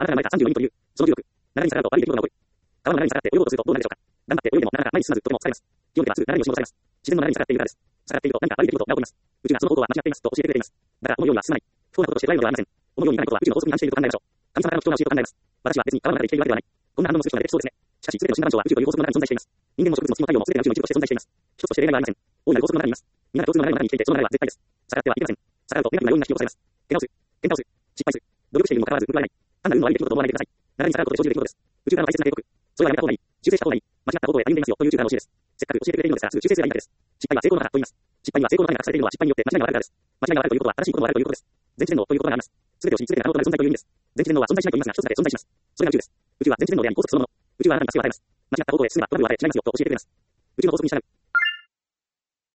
あなたが生まれた34人という、その重力、流れに逆らうと悪い出来事が起こる。川の流れに逆らって泳ごうとするとどうなるでしょうか。頑張って泳いでもなかなか前に進まずとても疲れます。基本的にはすぐ流れに押し戻されます。自然の流れに逆らっているからです。逆らっていると何か悪い出来事が起こります。宇宙がその方法は間違っていますと教えてくれています。だから思うようには進まない。不幸なことをして悪いのではありません。思うようにいかないことは宇宙の法則に反していると考えましょう。神様からの貴重な教えと考えます。私は別に川の中で生きているわけではない。こんな反応もする人が出てきそうですね。しかし、すべての診断所は宇宙という法則の中に存在しています。人間も植物も月も太陽もすべてが宇宙の一部として存在しています。一つとして例外はありません。大いなる法則の中にいます。皆が共通の流れの中に生きていて、その流れは絶対です。逆らってはいけません。逆らうとネガティブな要因が引き起こされます。怪我をする。転倒する。失敗する。努力しているにもかかわらず報われない。単なる運の悪い出来事と思わないでください。流れに逆らうことで生じる出来事です。宇宙からの大切な警告。それはやめた方がいい。修正した方がいい。間違った方向へ歩んでいますよという宇宙からの教えです。せっかく教えてくれているのですが、すぐ修正すればいいだけです。失敗は成功の中と言います。失敗は成功の中に隠されているのは失敗によって間違いがあるからです。間違いがあるということは正しいこともあるということです。全知全能ということがあります。すべてを知りすべて可能となる存在という意味です。全知全能は存在しないと言いますが、一つだけ存在します。それが宇宙です。宇宙は全知全能であり、法則そのもの。宇宙はあなたに助けを与えます。間違った方向へ進めばトラブルはあれ違いますよと教えてくれます。宇宙の法則に従う。